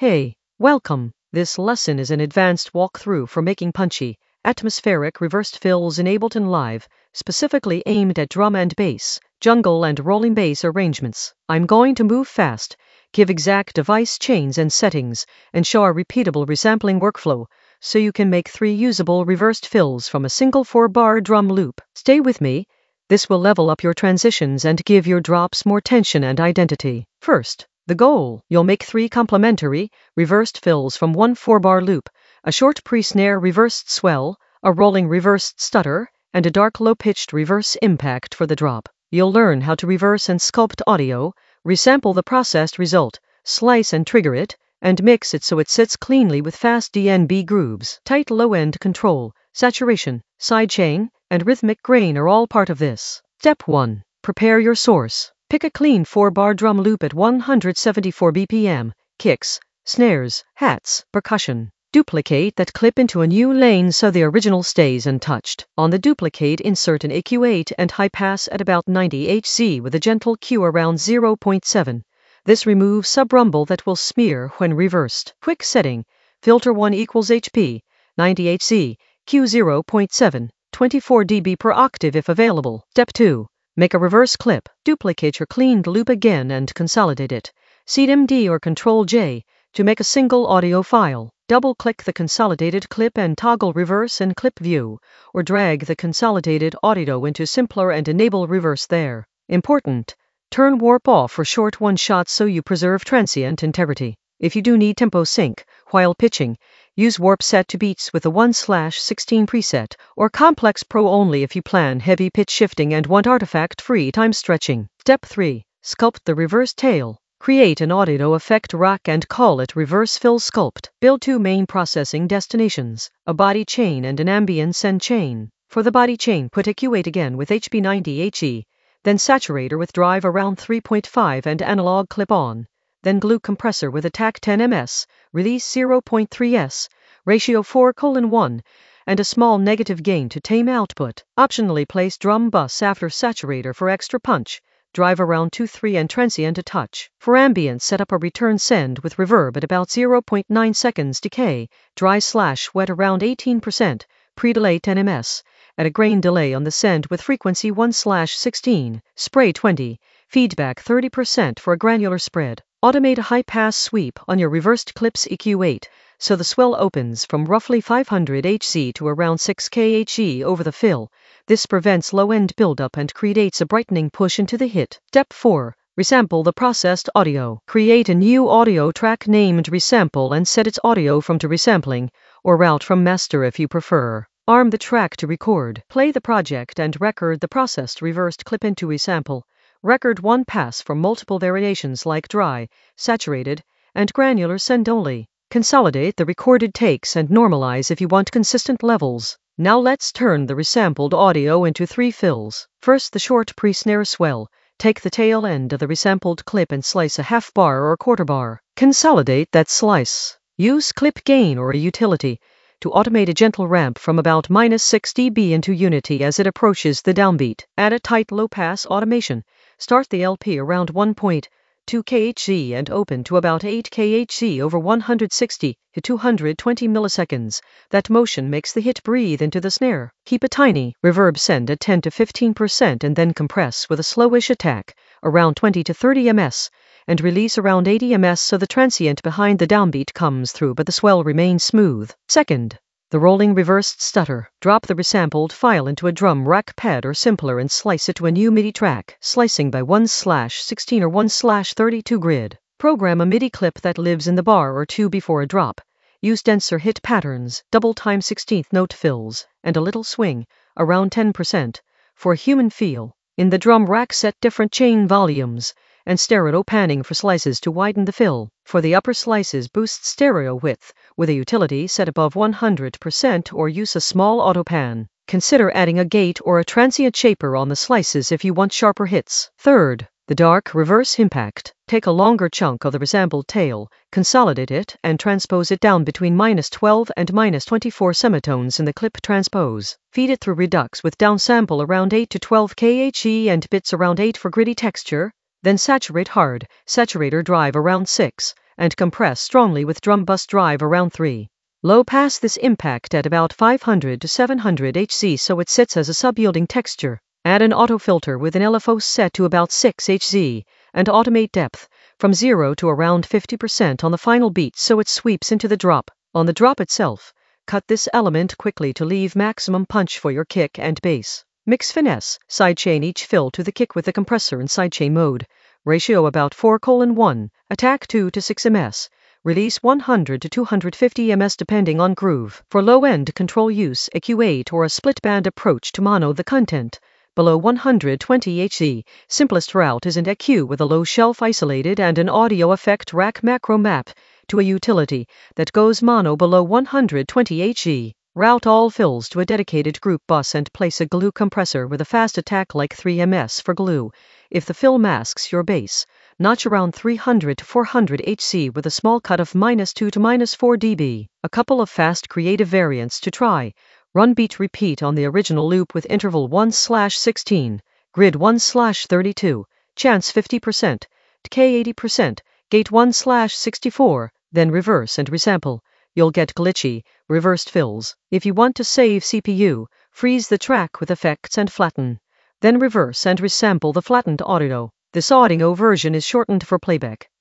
Hey, welcome. This lesson is an advanced walkthrough for making punchy, atmospheric reversed fills in Ableton Live, specifically aimed at drum and bass, jungle and rolling bass arrangements. I'm going to move fast, give exact device chains and settings, and show a repeatable resampling workflow, so you can make 3 usable reversed fills from a single 4-bar drum loop. Stay with me. This will level up your transitions and give your drops more tension and identity. First, the goal: you'll make 3 complementary, reversed fills from one 4-bar loop, a short pre-snare reversed swell, a rolling reversed stutter, and a dark low-pitched reverse impact for the drop. You'll learn how to reverse and sculpt audio, resample the processed result, slice and trigger it, and mix it so it sits cleanly with fast DNB grooves. Tight low-end control, saturation, sidechain, and rhythmic grain are all part of this. Step 1. Prepare your source. Pick a clean 4-bar drum loop at 174 BPM, kicks, snares, hats, percussion. Duplicate that clip into a new lane so the original stays untouched. On the duplicate, insert an EQ8 and high pass at about 90 Hz with a gentle Q around 0.7. This removes sub-rumble that will smear when reversed. Quick setting: filter 1 equals HP, 90 Hz, Q 0.7, 24 dB per octave if available. Step 2. Make a reverse clip. Duplicate your cleaned loop again and consolidate it. Seed MD or Ctrl-J to make a single audio file. Double-click the consolidated clip and toggle reverse in clip view, or drag the consolidated audio into simpler and enable reverse there. Important: turn warp off for short one-shots so you preserve transient integrity. If you do need tempo sync while pitching, use warp set to beats with the 1/16 preset, or complex pro only if you plan heavy pitch shifting and want artifact-free time stretching. Step 3. Sculpt the reverse tail. Create an audio effect rack and call it Reverse Fill Sculpt. Build 2 main processing destinations, a body chain and an ambient send chain. For the body chain, put EQ8 again with HB 90 HE, then saturator with drive around 3.5 and analog clip on. Then glue compressor with attack 10 ms, release 0.3 s, ratio 4:1, and a small negative gain to tame output. Optionally place drum bus after saturator for extra punch, drive around 2-3 and transient a touch. For ambient, set up a return send with reverb at about 0.9 seconds decay, dry/wet around 18%, pre-delay 10 ms, at a grain delay on the send with frequency 1/16, spray 20, feedback 30% for a granular spread. Automate a high-pass sweep on your reversed clips EQ8, so the swell opens from roughly 500 Hz to around 6 kHz over the fill. This prevents low-end buildup and creates a brightening push into the hit. Step 4. Resample the processed audio. Create a new audio track named Resample and set its audio from to resampling, or route from master if you prefer. Arm the track to record. Play the project and record the processed reversed clip into resample. Record 1 pass for multiple variations like dry, saturated, and granular send only. Consolidate the recorded takes and normalize if you want consistent levels. Now let's turn the resampled audio into 3 fills. First, the short pre-snare swell. Take the tail end of the resampled clip and slice a half bar or quarter bar. Consolidate that slice. Use clip gain or a utility to automate a gentle ramp from about -6 dB into unity as it approaches the downbeat. Add a tight low-pass automation. Start the LP around 1.2 kHz and open to about 8 kHz over 160 to 220 milliseconds. That motion makes the hit breathe into the snare. Keep a tiny reverb send at 10 to 15% and then compress with a slowish attack, around 20 to 30 ms, and release around 80 ms so the transient behind the downbeat comes through but the swell remains smooth. Second, the rolling reversed stutter. Drop the resampled file into a drum rack pad or simpler and slice it to a new MIDI track, slicing by 1/16 or 1/32 grid. Program a MIDI clip that lives in the bar or 2 before a drop. Use denser hit patterns, double time 16th note fills, and a little swing, around 10%, for a human feel. In the drum rack, set different chain volumes and stereo panning for slices to widen the fill. For the upper slices, boost stereo width with a utility set above 100% or use a small auto pan. Consider adding a gate or a transient shaper on the slices if you want sharper hits. Third, the dark reverse impact. Take a longer chunk of the resampled tail, consolidate it, and transpose it down between -12 and -24 semitones in the clip transpose. Feed it through Redux with downsample around 8 to 12 kHz and bits around 8 for gritty texture. Then saturate hard, saturator drive around 6, and compress strongly with drum bus drive around 3. Low pass this impact at about 500 to 700 Hz so it sits as a sub-yielding texture. Add an autofilter with an LFO set to about 6 Hz, and automate depth from 0 to around 50% on the final beat so it sweeps into the drop. On the drop itself, cut this element quickly to leave maximum punch for your kick and bass. Mix finesse, sidechain each fill to the kick with the compressor in sidechain mode. Ratio about 4:1, attack 2 to 6 ms. Release 100 to 250 ms depending on groove. For low-end control use, a Q8 or a split-band approach to mono the content. Below 120 Hz, simplest route is an EQ with a low shelf isolated and an audio effect rack macro map to a utility that goes mono below 120 Hz. Route all fills to a dedicated group bus and place a glue compressor with a fast attack like 3 ms for glue. If the fill masks your bass, notch around 300 to 400 Hz with a small cut of -2 to -4 dB. A couple of fast creative variants to try. Run beat repeat on the original loop with interval 1/16, grid 1/32, chance 50%, decay 80%, gate 1/64, then reverse and resample. You'll get glitchy, reversed fills. If you want to save CPU, freeze the track with effects and flatten. Then reverse and resample the flattened audio. This audio version is shortened for playback.